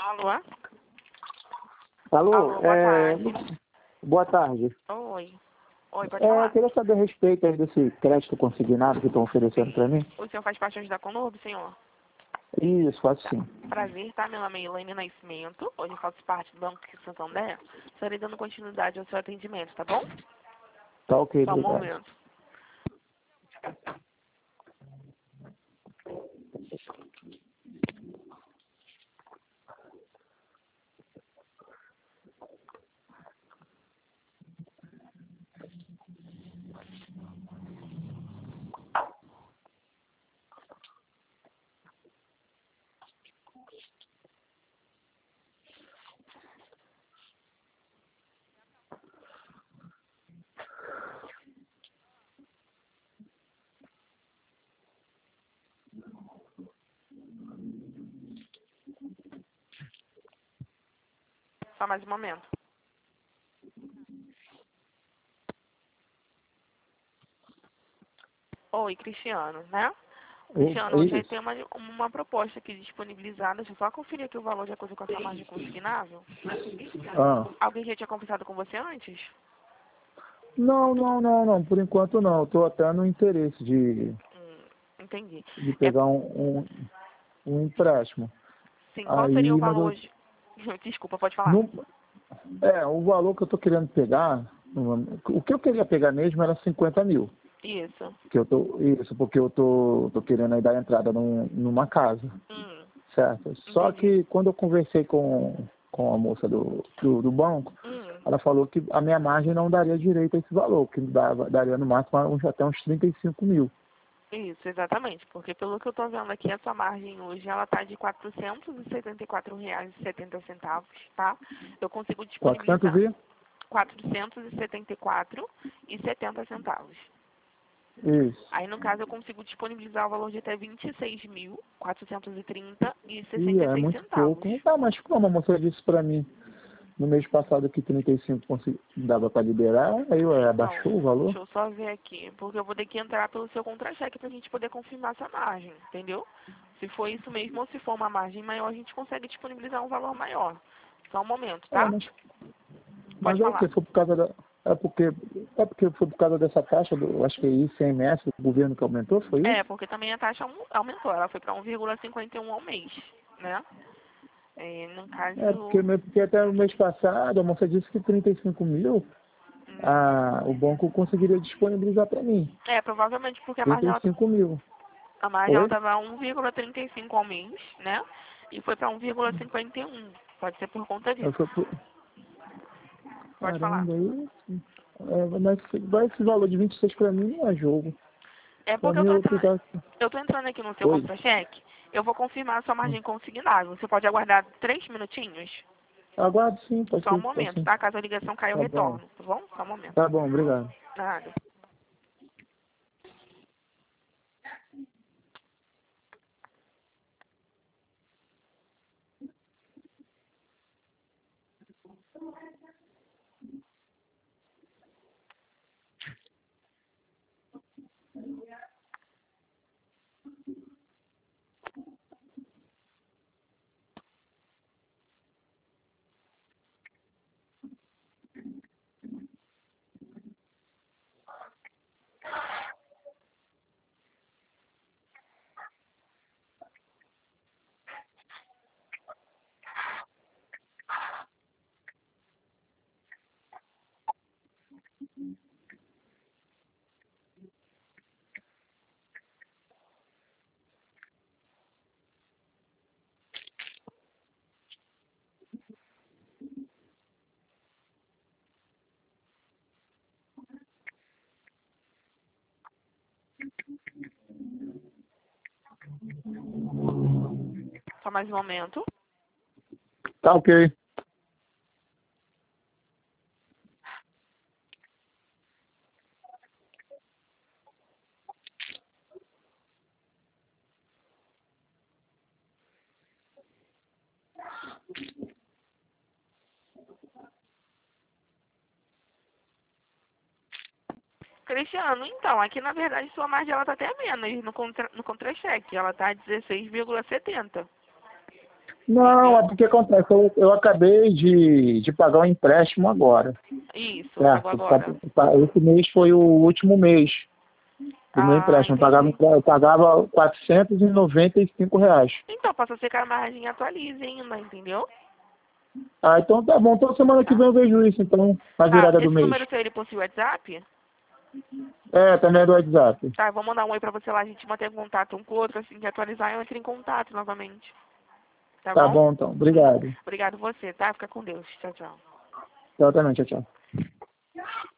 Alô? Alô, Alô, boa tarde. boa tarde. Oi. Oi, pode falar. Eu queria saber a respeito aí desse crédito consignado que estão oferecendo para mim. O senhor faz parte da Conurb, senhor? Isso, faço sim. Prazer, tá? Meu nome é Elaine Nascimento. Hoje eu faço parte do Banco Santander. Estarei dando continuidade ao seu atendimento, tá bom? Tá ok, Só um obrigado. momento. Só mais um momento. Oi, Cristiano, né? Cristiano, hoje aí Isso. tem uma proposta aqui disponibilizada. Deixa eu só conferir aqui o valor de acordo com a sua margem consignável. Ah. Alguém já tinha conversado com você antes? Não. Por enquanto não. Eu tô até no interesse Entendi. de É, pegar um empréstimo. sim, qual seria o Aí, mas valor eu. hoje? Desculpa, pode falar. Não, o valor que eu tô querendo pegar, o que eu queria pegar mesmo era 50 mil. Isso. Porque eu tô querendo aí dar entrada numa casa. Certo. Só Entendi. que quando eu conversei com a moça do banco, Hum, ela falou que a minha margem não daria direito a esse valor, que daria no máximo até uns 35 mil. isso, exatamente. Porque pelo que eu tô vendo aqui, essa margem hoje, ela tá de R$ 474,70, tá? Eu consigo 400 disponibilizar e? R$ 474,70. Isso. Aí, no caso, eu consigo disponibilizar o valor de até R$ 26.430 e E é 66 muito centavos. pouco. Ah, mas como a moça disse para mim no mês passado que 35 dava para liberar, aí Então, abaixou o valor? deixa eu só ver aqui, porque eu vou ter que entrar pelo seu contra-cheque pra gente poder confirmar essa margem, entendeu? Se for isso mesmo ou se for uma margem maior, a gente consegue disponibilizar um valor maior. Só um momento, É, tá? Pode mas é o que? falar. Foi por causa da. É porque foi por causa dessa taxa do, acho que é ICMS, do governo que aumentou, foi É, isso? porque também a taxa aumentou, ela foi para 1,51 ao mês, né? No caso, Porque até o mês passado a moça disse que 35 mil o banco conseguiria disponibilizar para mim. provavelmente porque 35 mil. a margem ela Oi? tava 1,35 ao mês, né? E foi para 1,51. Pode ser por conta Aí disso. foi Pode falar. caramba, aí. Mas esse valor de 26 para mim não é jogo. É Para porque mim eu precisava. eu tô entrando aqui no seu Oi? contra-cheque. Eu vou confirmar a sua margem consignável. Você pode aguardar 3 minutinhos? Aguardo sim, pode Só um ser, pode momento, ser. tá? Caso a ligação caia, eu Tá bom. retorno, tá bom? Só um momento. Tá bom, obrigado. Nada. Só mais um momento. Tá ok. Cristiano, então, aqui na verdade sua margem ela tá até menos no contra-cheque. Ela tá 16,70. Não, é porque acontece, eu acabei de pagar um empréstimo agora. Isso, Certo? pagou agora. Esse mês foi o último mês do meu Ah, empréstimo. Eu pagava R$ 495. então, possa ser que a margem atualize ainda, entendeu? Ah, então tá bom. Então semana que Tá? vem eu vejo isso, então, na Tá, virada do esse mês. número seu, ele possui WhatsApp? É, também é do WhatsApp. Tá, eu vou mandar um oi pra você lá, a gente mantém contato um com o outro, assim que atualizar, eu entro em contato novamente. Tá Tá bom? bom, então. Obrigado. Obrigado você, tá? Fica com Deus. Tchau, tchau. Tchau também, tchau, tchau.